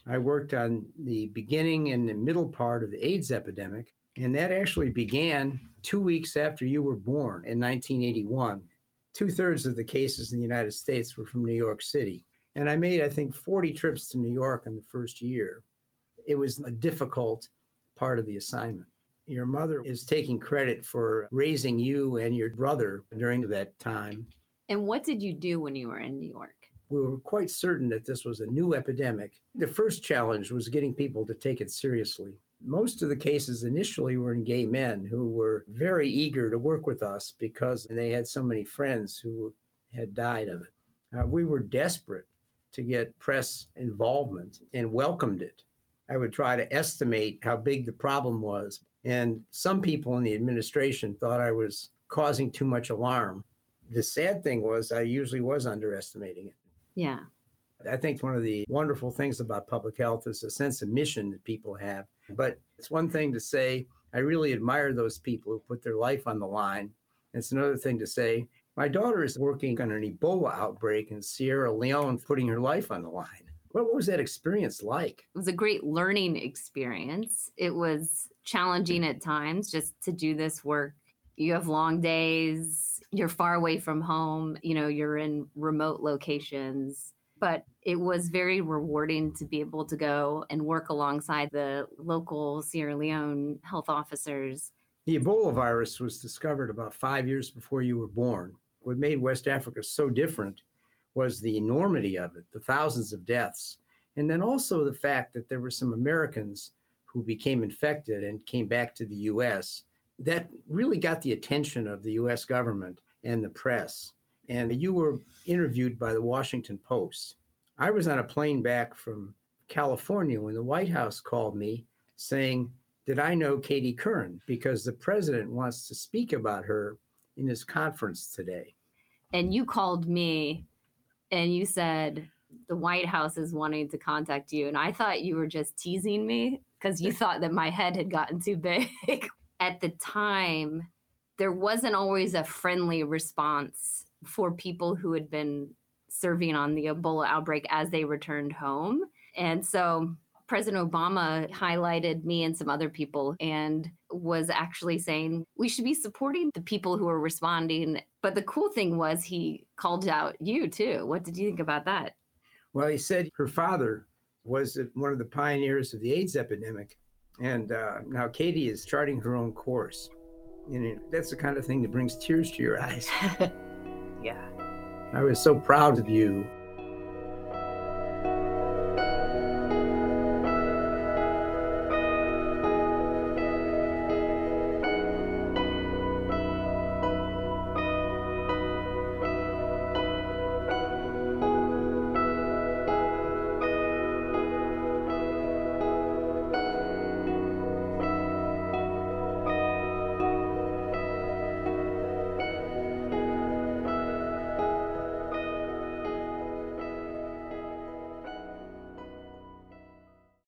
I worked on the beginning and the middle part of the AIDS epidemic, and that actually began 2 weeks after you were born in 1981. Two-thirds of the cases in the United States were from New York City. And I made, I think, 40 trips to New York in the first year. It was a difficult part of the assignment. Your mother is taking credit for raising you and your brother during that time. And what did you do when you were in New York? We were quite certain that this was a new epidemic. The first challenge was getting people to take it seriously. Most of the cases initially were in gay men who were very eager to work with us because they had so many friends who had died of it. We were desperate to get press involvement and welcomed it. I would try to estimate how big the problem was. And some people in the administration thought I was causing too much alarm. The sad thing was I usually was underestimating it. Yeah. I think one of the wonderful things about public health is a sense of mission that people have. But it's one thing to say, I really admire those people who put their life on the line. It's another thing to say, my daughter is working on an Ebola outbreak in Sierra Leone, putting her life on the line. What was that experience like? It was a great learning experience. It was challenging at times just to do this work. You have long days, you're far away from home, you're in remote locations. But it was very rewarding to be able to go and work alongside the local Sierra Leone health officers. The Ebola virus was discovered about 5 years before you were born. What made West Africa so different was the enormity of it, the thousands of deaths, and then also the fact that there were some Americans who became infected and came back to the U.S. That really got the attention of the U.S. government and the press. And you were interviewed by the Washington Post. I was on a plane back from California when the White House called me saying, did I know Katie Curran? Because the president wants to speak about her in his conference today. And you called me and you said, the White House is wanting to contact you. And I thought you were just teasing me because you thought that my head had gotten too big. At the time, there wasn't always a friendly response for people who had been serving on the Ebola outbreak as they returned home. And so President Obama highlighted me and some other people and was actually saying we should be supporting the people who are responding. But the cool thing was he called out you too. What did you think about that? Well, he said her father was one of the pioneers of the AIDS epidemic. And now Katie is charting her own course. And that's the kind of thing that brings tears to your eyes. Yeah. I was so proud of you.